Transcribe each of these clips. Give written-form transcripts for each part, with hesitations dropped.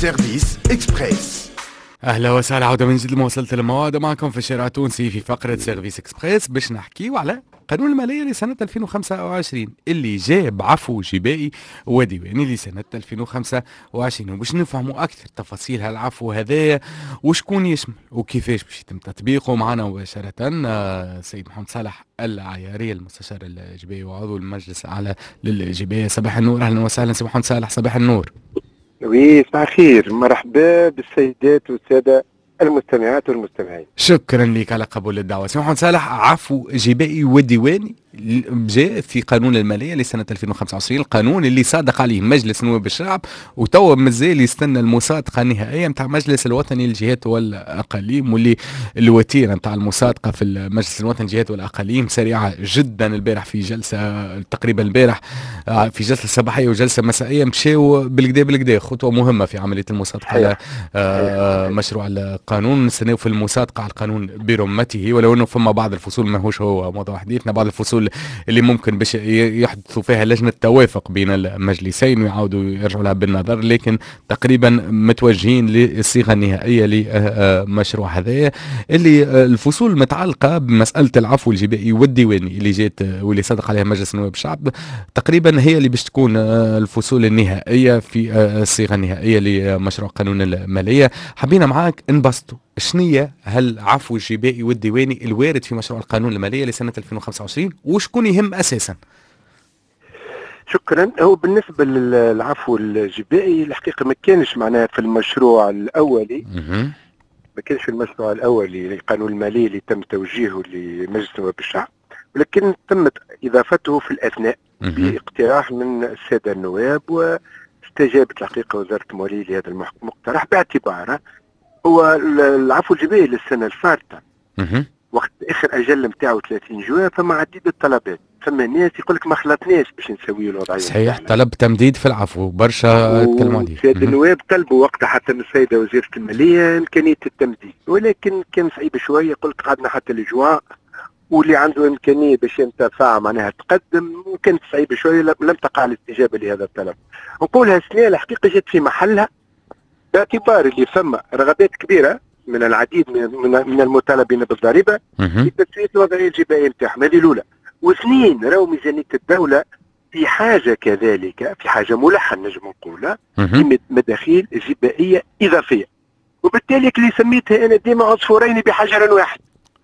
سيرفيس إكسبريس. اهلا وسهلا، عوده من جديد لمواصلة المواد معكم في الشارع التونسي في فقرة سيرفيس اكسبريس باش نحكيو على قانون المالية لسنة 2025 اللي جاب عفو جبائي وديواني لسنة 2025، وباش نفهموا اكثر تفاصيل هالعفو هذايا وشكون يشمل وكيفاش باش يتم تطبيقه. معنا مباشرة سيد محمد صالح العياري المستشار الجبائي وعضو المجلس الاعلى للجباية. صباح النور، اهلا وسهلا سيد محمد صالح. صباح النور. وي صباح الخير، مرحبا بالسيدات والسادة المستمعات والمستمعين. شكرا لك على قبول الدعوة. سي محمد صالح، عفو جبائي وديواني جاء في قانون المالية لسنة 2025، القانون اللي صادق عليه مجلس نواب الشعب وتوا مازال يستنى المصادقة النهائية نتاع المجلس الوطني للجهات والأقاليم، واللي الوتيرة نتاع المصادقة في المجلس الوطني للجهات والأقاليم سريعة جدا. البارح في جلسة تقريبا البارح في جلسة صباحية وجلسة مسائية مشاو بالكدا خطوة مهمة في عملية المصادقة على مشروع القانون. نستناو في المصادقة على القانون برمته، ولو انه فما بعض الفصول ماهوش هو موضوع حديثنا، بعض الفصول اللي ممكن باش يحدثوا فيها لجنة توافق بين المجلسين ويعاودوا يرجعوا لها بالنظر، لكن تقريبا متوجهين للصيغة النهائية لمشروع هذايا. اللي الفصول المتعلقة بمسألة العفو الجبائي والديواني اللي جات واللي صدق عليها مجلس نواب الشعب تقريبا هي اللي باش تكون الفصول النهائية في الصيغة النهائية لمشروع قانون المالية. حبينا معاك نبسطوا شنية هالعفو الجبائي والديواني الوارد في مشروع القانون المالية لسنة 2025 وشكون يهم أساسا؟ شكرا. هو بالنسبة للعفو الجبائي الحقيقة ما كانش معناها في المشروع الأولي، ما كانش في المشروع الأولي للقانون المالي اللي تم توجيهه لمجلس نواب الشعب، ولكن تمت إضافته في الأثناء باقتراح من السادة النواب، واستجابت الحقيقة وزارة المالية لهذا المقترح باعتباره هو العفو الجبائي للسنة الفارطة وقت اخر اجل نتاعو 30 جوان. فما عديد الطلبات، فما ناس يقول لك ما خلطناش باش نسويوا الوضعيه. صحيح، طلب تمديد في العفو برشا تكلموا عليه. الساده النواب طلبوا وقتها حتى من السيده وزيره الماليه امكانيه التمديد، ولكن كان صعيب شويه. يقول لك قعدنا حتى الجوان، واللي عنده امكانيه باش ينتفع معناها تقدم، وكانت صعيبه شويه لم تقع الاستجابه لهذا الطلب. نقولها السنه الحقيقه جت في محلها باعتبار اللي فما رغبات كبيره من العديد من المطالبين بالضريبه في تسويه الوضعيه الجبائيه نتاعهم. هذه الاولى. واثنين، راهو ميزانيه الدوله في حاجه كذلك، في حاجه ملحه نجم نقولها لمداخيل جبائيه اضافيه، وبالتالي اللي سميتها انا ديما عصفورين بحجر واحد.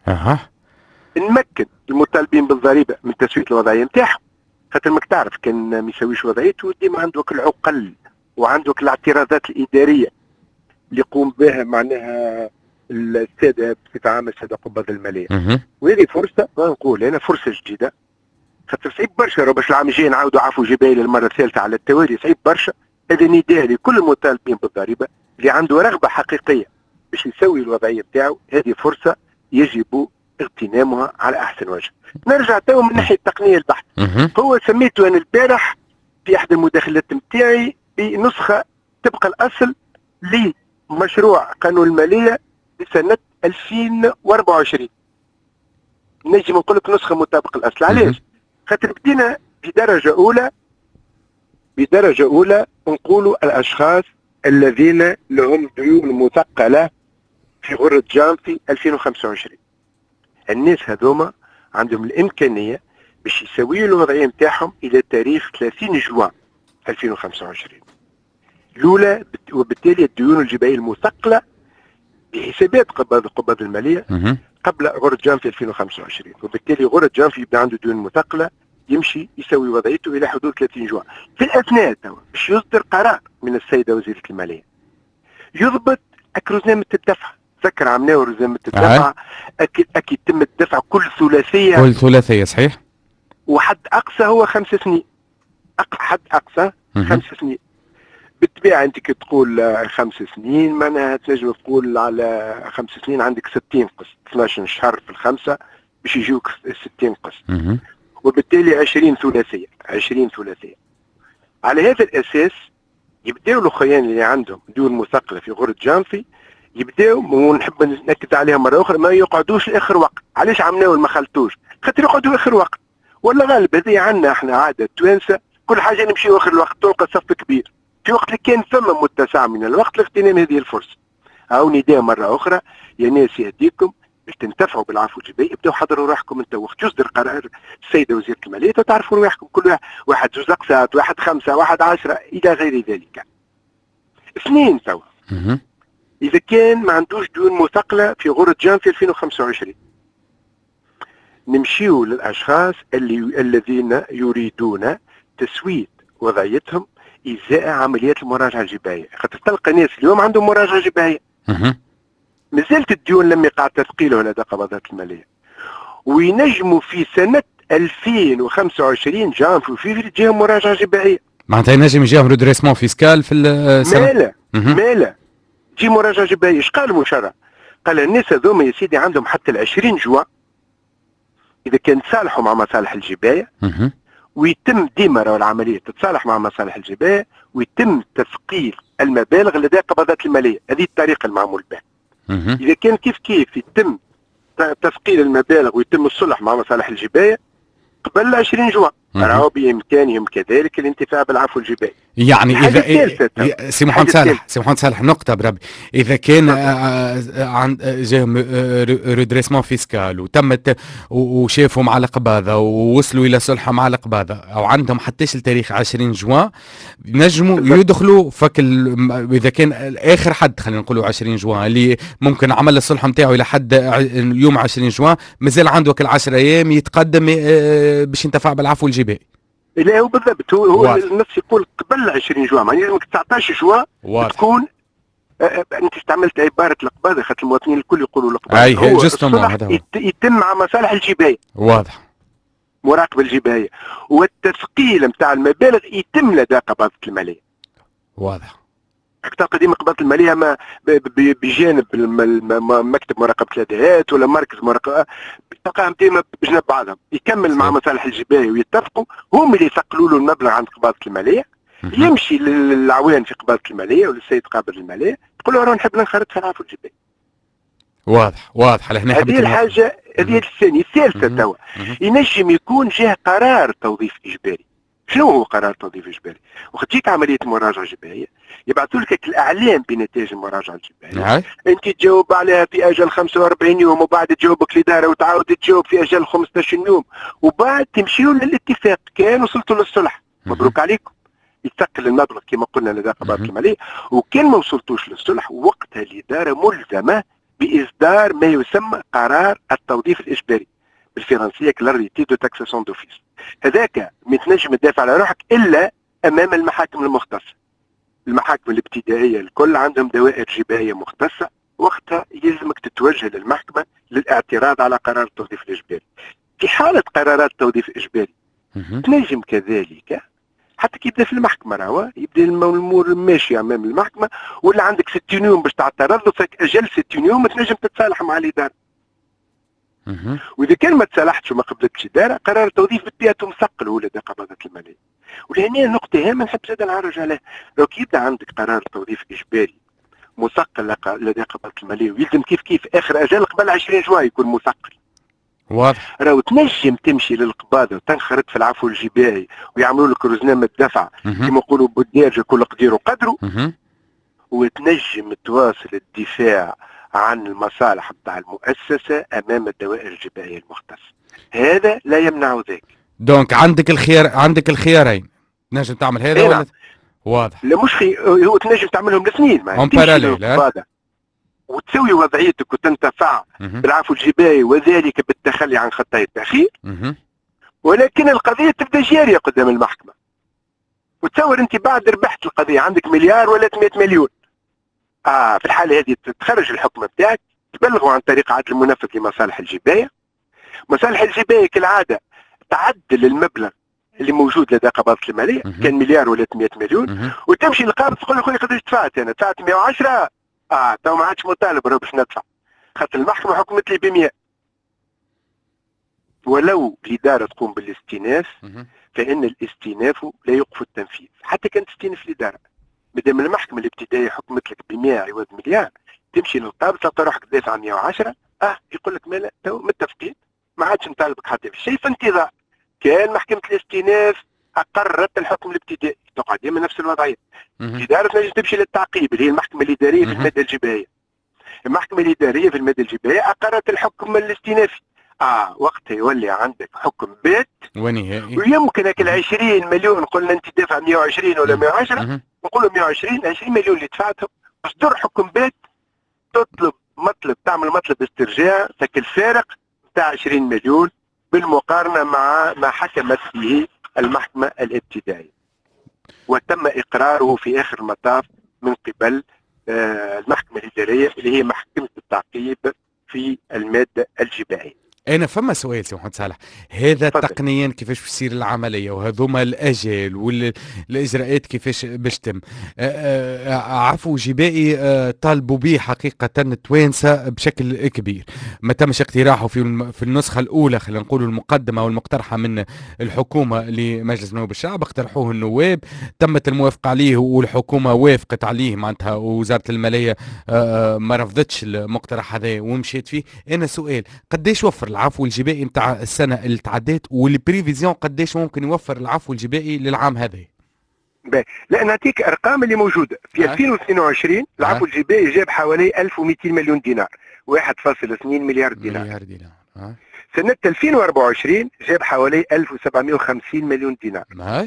نمكن المطالبين بالضريبه من تسويه الوضعيه نتاعهم، خاطر ماك تعرف كان ما يسويش وضعيته ديما عندك العقل وعندك الاعتراضات الاداريه اللي يقوم بها معناها الساده بصفه عامه الساده قباض الماليه. وهذه فرصه نقول انا فرصه جديده، خاطر صعيب برشا باش العام الجاي نعاودوا عفو جبائي للمره الثالثه على التوالي، صعيب برشا. هذا نداء لكل المطالبين بالضريبه اللي عنده رغبه حقيقيه باش يسوي الوضعيه نتاعو، هذه فرصه يجب اغتنامها على احسن وجه. نرجع تو من ناحيه التقنيه البحث. هو سميته انا البارح في احدى المداخلات نتاعي بنسخه تبقى الاصل لمشروع قانون الماليه لسنه 2024. نجم نقول لك نسخه مطابقه الاصل. علاش؟ خاطر بدينا بدرجه اولى نقولوا الاشخاص الذين لهم ديون مثقله في غرة جانفي 2025. الناس هذوما عندهم الامكانيه باش يسويوا الوضعيه نتاعهم الى تاريخ 30 جوان 2025 الاولى، وبالتالي الديون الجبائيه المثقله بحسابات قباض الماليه قبل غرة جانفي 2025، وبالتالي غرة جانفي يبدا عنده ديون مثقله يمشي يسوي وضعيته الى حدود 30 جوان. في الاثناء باش يصدر قرار من السيده وزيره الماليه يضبط رزنامه الدفع. تذكر عملناه رزنامه الدفع اكيد يتم الدفع كل ثلاثيه صحيح، وحد اقصى هو 5 سنين. حد اقصى 5 سنين. بالطبيعه انت كي تقول 5 سنين معناها تنجم تقول على 5 سنين عندك 60 قسط، 12 شهر في الخمسه باش يجوك 60 قسط، وبالتالي 20 ثلاثيه. على هذا الاساس يبداو الاخوان اللي عندهم ديون مثقله في غرة جانفي يبداو، ونحب نأكد عليها مره اخرى، ما يقعدوش لاخر وقت. علاش عملناه ما خلطوش؟ خاطر يقعدوا اخر وقت، ولا غالب هذه عندنا احنا عاده توانسه كل حاجه نمشيو اخر الوقت، تلقى صف كبير في وقت اللي كان ثم متسع من الوقت لاغتنام هذه الفرصه. او نداء مره اخرى يا ناس يهديكم باش تنتفعوا بالعفو الجبائي، ابداوا حضروا روحكم انت وقت يصدر قرار السيده وزيره الماليه وتعرفوا روحكم كل واحد 2 اقساط، واحد 5، واحد 10 الى غير ذلك. اثنين توا اذا كان ما عندوش ديون مثقله في غرة جانفي 2025 نمشيو للاشخاص الذين يريدون تسويه وضعيتهم ازاء عمليات المراجعه الجبائيه، خاطر تلقى ناس اليوم عندهم مراجعه جبائيه مازالت الديون لم يقع تثقيلها لدى قبضات الماليه، وينجموا في سنه 2025 جانفي وفيفري تجيهم مراجعه جبائيه. معناتها ينجم يجيهم ريدريسمون فيسكال في السنه. مالا تجي مراجعه جبائيه. ايش قال المشرع؟ قال الناس هذوما يا سيدي عندهم حتى 20 جوان اذا كان تصالحوا مع مصالح الجبايه ويتم ديما راهو العمليه تتصالح مع مصالح الجبايه ويتم تثقيل المبالغ لدى قبضات الماليه، هذه الطريقه المعمول بها. اذا كان كيف يتم تثقيل المبالغ ويتم الصلح مع مصالح الجبايه قبل 20 جوان راهو بامكانهم كذلك الانتفاع بالعفو الجبائي. يعني اذا سي محمد صالح نقطه بربي، اذا كان جاهم ريدريسمون فيسكال وتمت وشافوا على قباضه ووصلوا الى صلحه مع القباضه او عندهم حتىش التاريخ 20 جوان ينجموا يدخلوا فك اذا كان اخر حد خلينا نقولوا 20 جوان اللي ممكن عمل الصلح نتاعو الى حد يوم 20 جوان مازال عنده كل 10 ايام يتقدم باش ينتفع بالعفو الجبائي. لا هو بالضبط هو النص يقول قبل 20 جوان، يعني لازمك 19 جوان تكون انت استعملت عباره القباضه خاطر المواطنين الكل يقولوا القباضه. اي الصلح يتم مع مصالح الجبايه. واضح. مراقبه الجبايه والتثقيل نتاع المبالغ يتم لدى قباضه الماليه. واضح. حتى قديم قباضه الماليه ما بجانب مكتب مراقبه الاداءات ولا مركز مراقبه تلقاهم ديما بجنب بعضهم، يكمل مع مصالح الجبايه ويتفقوا هم اللي يثقلوا له المبلغ عند قباضه الماليه، يمشي للعوان في قباضه الماليه وللسيد قابض الماليه تقول له نحب ننخرط في العفو الجبائي. واضح هذه الحاجه. هذه الثانيه. الثالثه توا ينجم يكون جاه قرار توظيف اجباري. شنو هو قرار توظيف اجباري؟ وقت تجيك عمليه مراجعه جبائيه يبعثوا لك الاعلام بنتائج المراجعه الجبائيه، انت تجاوب عليها في اجل 45 يوم وبعد تجاوبك الاداره وتعاود تجاوب في اجل 15 يوم وبعد تمشيوا للاتفاق كان وصلتوا للصلح مبروك عليكم يتثقل المبلغ كما قلنا لدى قباضه الماليه. وكان ما وصلتوش للصلح وقتها الاداره ملزمه باصدار ما يسمى قرار التوظيف الاجباري بالفرنسيه كلاريتي دو تاكساسيون دوفيس. هذاك ما تنجم تدافع على روحك الا امام المحاكم المختصه. المحاكم الابتدائيه الكل عندهم دوائر جبائيه مختصه، وقتها يلزمك تتوجه للمحكمه للاعتراض على قرار التوظيف الاجباري. في حاله قرارات التوظيف الاجباري تنجم كذلك حتى كي يبدا في المحكمه راهو يبدا الامور ماشيه امام المحكمه ولا عندك 60 يوم باش تعترض له، فك اجل 60 يوم تنجم تتصالح مع الاداره. واذا كان ما تصالحتش وما قبلتش الاداره قرار التوظيف بالطبيعه مثقل هو لدى قباضه الماليه. ولهنا نقطه هامه نحب زاد نعرج عليها، لو كي يبدا عندك قرار توظيف اجباري مثقل لدى قباضه الماليه ويلزم كيف اخر اجل قبل 20 جوان يكون مثقل. واضح. راهو تنجم تمشي للقباضه وتنخرط في العفو الجبائي ويعملوا لك روزنامه دفع كما يقولوا بالدارجه كل قدير وقدره، وتنجم تواصل الدفاع عن المصالح بتاع المؤسسه امام الدوائر الجبائيه المختصه. هذا لا يمنع ذلك. دونك عندك الخيارين، تنجم تعمل هذا ولا واضح. لا مش هو تنجم تعملهم الاثنين مع باراليل وتسوي وضعيتك وتنتفع بالعفو الجبائي وذلك بالتخلي عن خطايا التاخير، ولكن القضيه تبدا جاريه قدام المحكمه. وتصور انت بعد ربحت القضيه عندك مليار ولا 100 مليون، في الحاله هذه تخرج الحكم بتاعك تبلغوا عن طريق عدل المنفذ لمصالح الجبايه. مصالح الجبايه كالعاده تعدل المبلغ اللي موجود لدى قباضه الماليه، كان مليار ولا 100 مليون، وتمشي للقاضي تقول له خويا قداش دفعت؟ انا دفعت 110. تو ما عادش مطالب باش ندفع، خاطر المحكمه حكمت لي ب 100. ولو الاداره تقوم بالاستئناف فان الاستئناف لا يوقف التنفيذ حتى كانت تستئنف الاداره. مادام المحكمه الابتدائيه حكمت لك ب 100 عوض مليار، تمشي للقاضي تلقى روحك دافع 110، يقول لك مالا تو متفقين ما عادش نطالبك حتى في شيء، في انتظار. كان محكمه الاستئناف اقرت الحكم الابتدائي تقع ديما نفس الوضعيه، الإدارة تنجم تمشي للتعقيب اللي هي المحكمة الإدارية في المادة الجبائية. المحكمة الإدارية في المادة الجبائية أقرت الحكم الاستئنافي. وقتها يولي عندك حكم بات ونهائي، ويمكن هيك 20 مليون قلنا أنت دافع 120 ولا 110، نقولوا 120 مليون اللي دفعتهم، تصدر حكم بات تطلب تعمل مطلب استرجاع ذاك الفارق بتاع 20 مليون بالمقارنة مع ما حكمت به المحكمة الابتدائية، وتم إقراره في آخر المطاف من قبل المحكمة الإدارية اللي هي محكمة التعقيب في المادة الجبائية. انا فما سؤال سي محمد صالح، هذا تقنيا كيفاش بتصير العمليه وهذوما الاجال والاجراءات كيفاش باش تم؟ عفو جبائي طالبوا به حقيقه التوانسه بشكل كبير، ما تمش اقتراحه في النسخه الاولى، خلينا نقولوا المقدمه والمقترحه من الحكومه لمجلس نواب الشعب، اقترحوه النواب، تمت الموافقه عليه والحكومه وافقت عليه معناتها، ووزاره الماليه ما رفضتش المقترح هذا ومشيت فيه. انا سؤال، قديش وفر العفو الجبائي نتاع السنه اللي تعدات، والبريفيزيون قديش ممكن يوفر العفو الجبائي للعام هذا؟ لا نعطيك ارقام اللي موجوده في 2022. العفو الجبائي جاب حوالي 1200 مليون دينار، 1.2 مليار دينار. سنه 2024 جاب حوالي 1750 مليون دينار،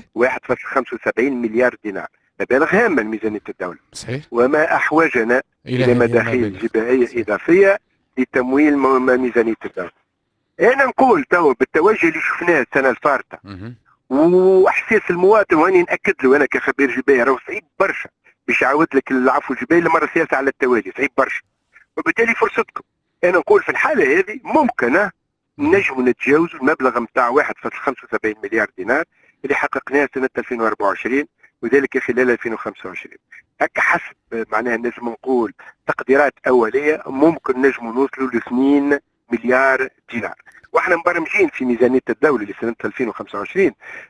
1.75 مليار دينار، مبالغ هامه لميزانيه الدوله. صحيح. وما احوجنا الى مداخيل جبائيه اضافيه لتمويل ميزانيه الدوله. انا نقول تو بالتوجه اللي شفناه السنه الفارطه واحساس المواطن، واني ناكد له انا كخبير جبائي راهو صعيب برشا باش يعاود لك العفو الجبائي لمره ثالثه على التوالي، صعيب برشا، وبالتالي فرصتكم. انا نقول في الحاله هذه ممكن نجموا نتجاوزوا المبلغ نتاع 1.75 مليار دينار اللي حققناه سنه 2024 وذلك خلال 2025. هكا حسب معناها نجم نقول تقديرات اوليه ممكن نجموا نوصلوا ل 2 مليار دينار، واحنا مبرمجين في ميزانيه الدوله لسنه 2025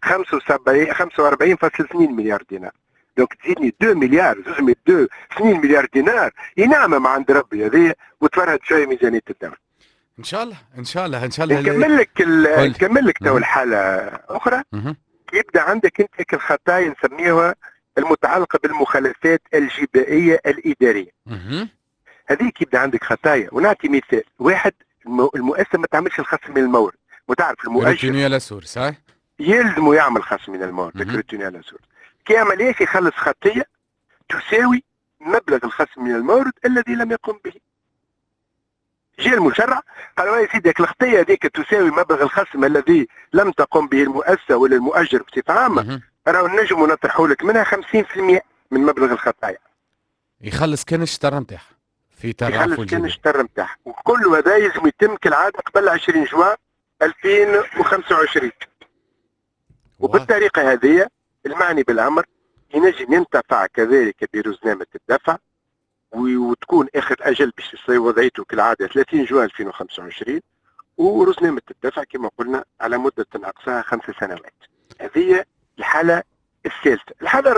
45.2 مليار دينار. دونك تزيدني 2 مليار، 2 مليار دينار ينعم مع عند ربي هذه وتفرهد شويه ميزانيه الدوله. ان شاء الله ان شاء الله ان شاء الله. نكمل لك تو الحاله اخرى. يبدا عندك انت الخطايا نسميها المتعلقه بالمخالفات الجبائيه الاداريه. هذيك يبدا عندك خطايا، ونعطي مثال واحد. المؤسسه ما تعملش الخصم من المورد، وتعرف المؤجر صحيح يلزمه يعمل خصم من المورد، كروتوني على سورس. كي يعمل ايش؟ يخلص خطيه تساوي مبلغ الخصم من المورد الذي لم يقم به. جاء المشرع قالوا يا سيدي الخطيه هذيك تساوي مبلغ الخصم الذي لم تقم به المؤسسه ولا المؤجر بصفه عامه، راهو نجموا نطرحوا لك منها 50% من مبلغ الخطايا. يخلص كان الشطر نتاعها في يخلص كان الشطر نتاعها، وكل هذا يلزم يتم كالعاده قبل 20 جوان 2025. وبالطريقه هذه المعني بالامر ينجم ينتفع كذلك برزنامه الدفع، وتكون اخر اجل باش تصير وضعيته كالعاده 30 جوان 2025، ورزنامه الدفع كما قلنا على مده اقصاها 5 سنوات. هذه الحاله الثالثه.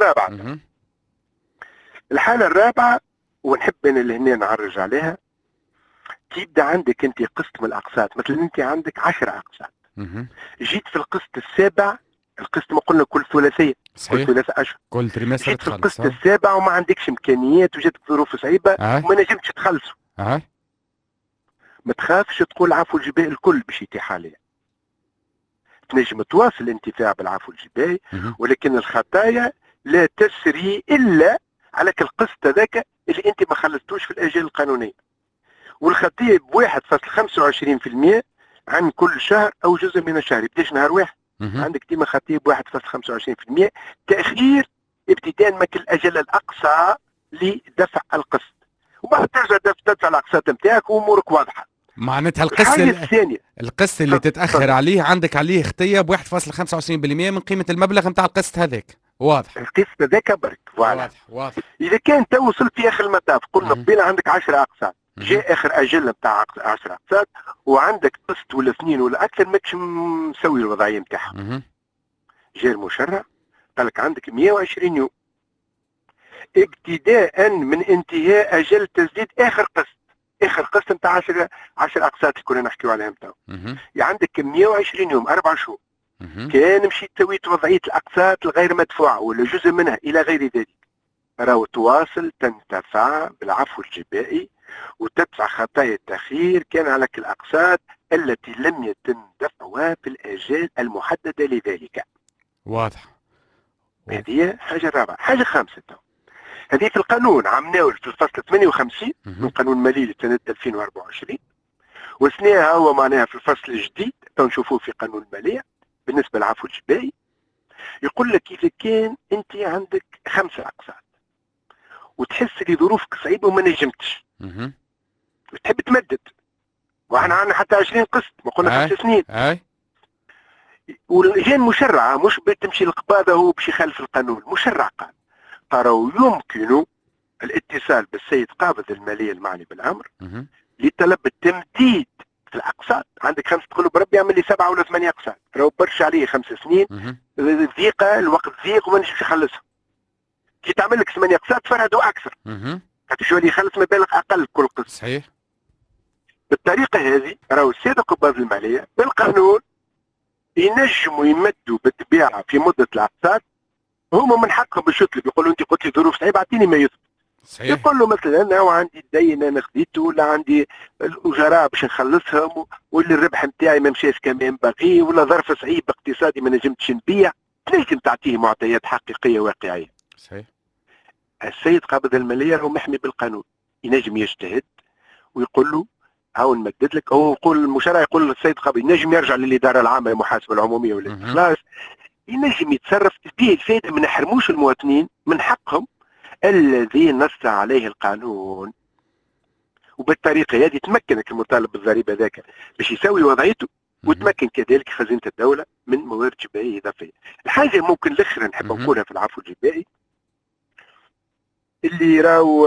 الحاله الرابعه ونحب انا لهنا نعرج عليها، تبدا عندك انت قسط من الاقساط. مثلا انت عندك 10 اقساط، جيت في القسط السابع، القسط ما قلنا كل ثلاثيه، كل ثلاثة اشهر، كل تريمستر جيت في القسط السابع وما عندكش امكانيات وجاتك ظروف صعيبه وما نجمتش تخلصوا، ما تخافش تقول عفو الجبائي الكل باش يتيح عليه. تنجم تواصل الانتفاع بالعفو الجبائي، ولكن الخطايا لا تسري الا على القسط هذاك اللي انت ما خلصتوش في الاجال القانونيه، والخطيه ب 1.25% عن كل شهر او جزء من الشهر. يبداش نهار واحد عندك ديما خطيه ب 1.25% تاخير ابتداء من الاجل الاقصى لدفع القسط، وبعد ترجع تدفع الاقساط نتاعك وامورك واضحه. معناتها القسط اللي تتاخر عليه عندك عليه خطيه ب 1.25% من قيمه المبلغ نتاع القسط هذاك. واضح. القسط هذاك برك. واضح. اذا كان تو وصلت في اخر المطاف، قلنا بين عندك 10 اقساط، جاء اخر اجل نتاع 10 اقساط وعندك قسط ولا 2 ولا اكثر ماكش مسوي الوضعيه نتاعها، جاء المشرع قال لك عندك 120 يوم ابتداء من انتهاء اجل تسديد اخر قسط. اخر قسط نتاع 10 اقساط اللي كنا نحكيو عليهم تو، عندك 120 يوم 4 شهور. كان مشيت سويت وضعيه الاقساط الغير مدفوعه ولا جزء منها الى غير ذلك، راهو تواصل تنتفع بالعفو الجبائي وتدفع خطايا التأخير كان على الأقساط التي لم يتم دفعها في الآجال المحددة لذلك. واضح. هذه حاجة رابعة. حاجة خامسة هذه في القانون عمناه في الفصل 58 من قانون المالي لسنة 2024 وسناها هو معناها في الفصل الجديد تنشوفوه في قانون المالية بالنسبة للعفو الجبائي. يقول لك إذا كان أنت عندك 5 أقساط وتحس لي ظروفك صعيبة وما نجمتش وتحب تمدد واحنا عندنا حتى 20 قسط ما قلنا 5 سنين والجان مشرعة مش بتمشي القباضة هو باش يخالف القانون مشرع قال ترى يمكن الاتصال بالسيد قابض المالية المعني بالأمر لطلب التمديد في الأقساط. عندك 5 تقول له بربي يعمل لي 7 ولا 8 أقساط راهو برشا عليه 5 سنين ضيقة الوقت ضيق وما نجمش يخلصها. كي تعمل لك 8 أقساط فرهدوا أكثر خاطر شو اللي يخلص مبالغ أقل كل قسط. صحيح. بالطريقة هذه راهو السيد قباض المالية بالقانون ينجموا يمدوا بالطبيعة في مدة الأقساط هما من حقهم باش يطلب يقولوا أنت قلت لي ظروف صعيبة أعطيني ما يثبت. صحيح. يقول له مثلا أنا عندي الدين أنا خذيته ولا عندي الأجراء باش نخلصهم ولا الربح نتاعي ما مشاش كما ينبغي ولا ظرف صعيب اقتصادي ما نجمتش نبيع تنجم تعطيه معطيات حقيقية واقعية. صحيح. السيد قابض المالية هو محمي بالقانون ينجم يجتهد ويقول له هاو نمدد لك. هو يقول المشرع يقول للسيد قابض ينجم يرجع للإدارة العامة المحاسبة العمومية والاستخلاص ينجم يتصرف به الفائدة ما نحرموش المواطنين من حقهم الذي نص عليه القانون. وبالطريقة هذه تمكنك المطالب بالضريبة ذاك باش يسوي وضعيته وتمكن كذلك خزينة الدولة من موارد جبائية إضافية. الحاجة ممكن الأخرى نحب نقولها في العفو الجبائي اللي راهو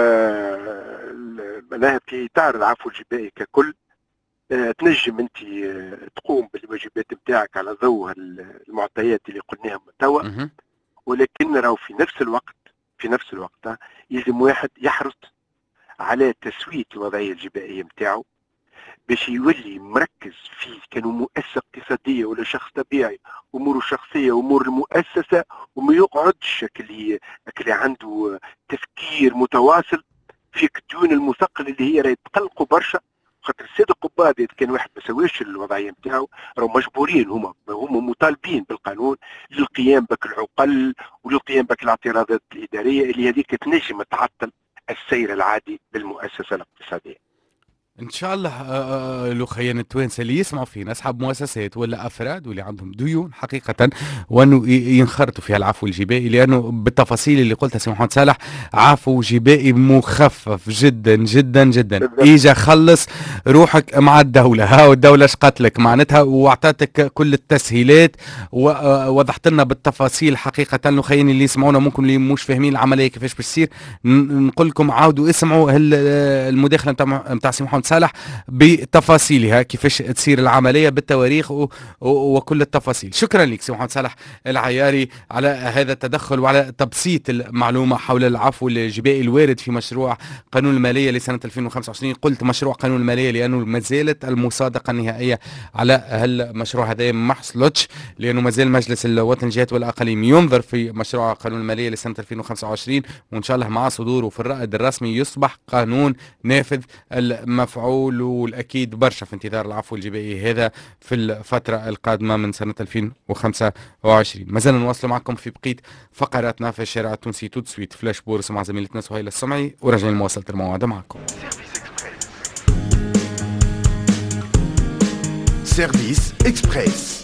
معناها في إطار العفو الجبائي ككل تنجم أنت تقوم بالواجبات نتاعك على ضوء المعطيات اللي قلناها من توا ولكن راهو في نفس الوقت يلزم واحد يحرص على تسوية الوضعية الجبائية نتاعو باش يولي مركز فيه كانوا مؤسسة اقتصادية ولا شخص طبيعي أموره الشخصية وأمور المؤسسة وما يقعدش اللي عنده تفكير متواصل في الديون المثقلة اللي هي راهي تقلقوا برشا. خاطر السيد القباض إذا كان واحد ما سواش الوضعية نتاعو راهو مجبورين هما مطالبين بالقانون للقيام بك العقل وللقيام بك الاعتراضات الإدارية اللي هذيك تنجم تعطل السير العادي للمؤسسة الاقتصادية. ان شاء الله لو خيان التوانسه اللي يسمعوا فينا اصحاب مؤسسات ولا افراد واللي عندهم ديون حقيقه وانه ينخرطوا في العفو الجبائي لانه بالتفاصيل اللي قلتها سي محمد صالح عفو جبائي مخفف جدا جدا جدا. اجا خلص روحك مع الدوله ها الدوله شقت لك معناتها واعطتك كل التسهيلات ووضحت لنا بالتفاصيل حقيقه. لو خيان اللي يسمعونا ممكن اللي مش فاهمين العمليه كيفاش بتصير نقول لكم عاودوا اسمعوا المداخله نتاع سي محمد صالح بتفاصيلها كيفاش تصير العملية بالتواريخ وكل التفاصيل. شكرا لك سي محمد صالح العياري على هذا التدخل وعلى تبسيط المعلومة حول العفو الجبائي الوارد في مشروع قانون المالية لسنة 2025. قلت مشروع قانون المالية لأنه ما زالت المصادقة النهائية على المشروع هذا ما حصلتش لأنه ما زال مجلس الوطني الجهات والأقاليم ينظر في مشروع قانون المالية لسنة 2025 وإن شاء الله مع صدوره في الرائد الرسمي يصبح قانون نافذ مفعول. والأكيد برشا في انتظار العفو الجبائي هذا في الفترة القادمة من سنة 2025. ما زلنا نواصل معكم في بقية فقراتنا في الشارع التونسي تو سويت فلاش بورس مع زميلتنا سهيلة السمعي وراجعين مواصلة الموعد معكم. سيرفيس إكسبريس.